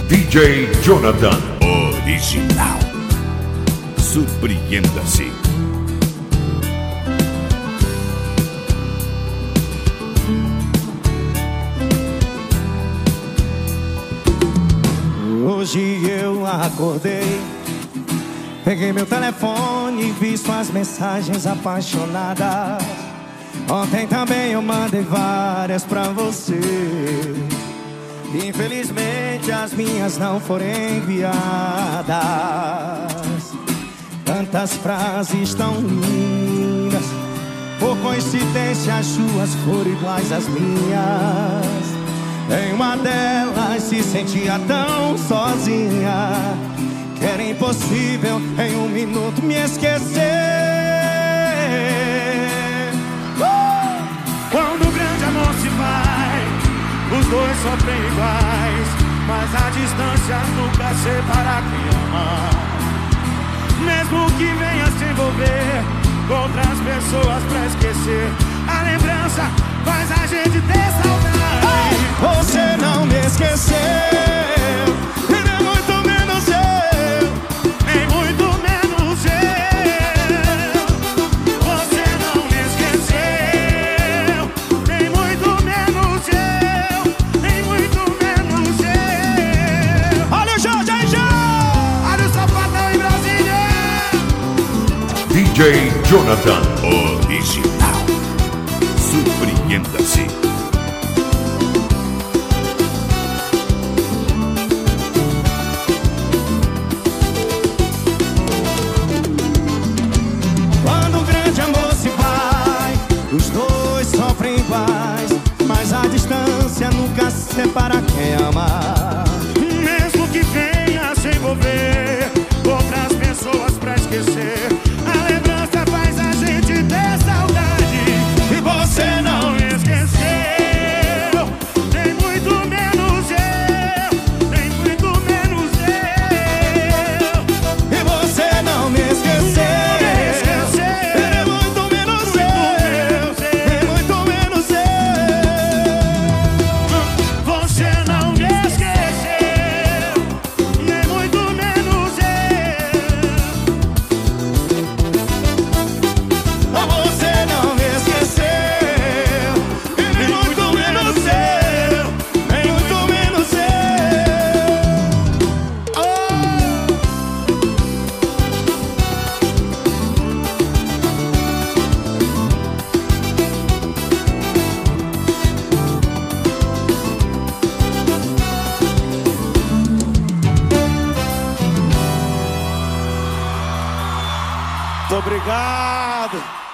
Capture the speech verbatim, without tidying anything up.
D J Jonathan Original. Surpreenda-se. Hoje eu acordei, peguei meu telefone e vi suas mensagens apaixonadas. Ontem também eu mandei várias pra você. Infelizmente as minhas não foram enviadas. Tantas frases tão lindas, por coincidência as suas foram iguais às minhas. Em uma delas se sentia tão sozinha que era impossível em um minuto me esquecer. uh! Quando o grande amor se vai, os dois sofrem iguais, mas a distância nunca separa quem ama. Mesmo que venha se envolver com outras pessoas pra esquecer, a lembrança faz a gente ter saudade. Você não me esqueceu, e nem muito menos eu, nem muito menos eu. Você não me esqueceu, nem muito menos eu, nem muito menos eu. Olha o Jorge aí já! Olha o Sapatão em Brasília. D J Jonathan Original. Surpreenda-se. Quando o grande amor se vai, os dois sofrem iguais, mas a distância nunca separa quem ama. Mesmo que venha se envolver com outras pessoas pra esquecer, a lembrança faz a gente ter saudade. E você não me esqueceu, nem muito menos eu, nem muito menos eu. E você não me esqueceu, nem muito menos eu, nem muito menos eu. Você não me esqueceu, nem muito menos eu. Você não me esqueceu, e nem muito menos eu, nem muito menos eu. Oh! Muito obrigado.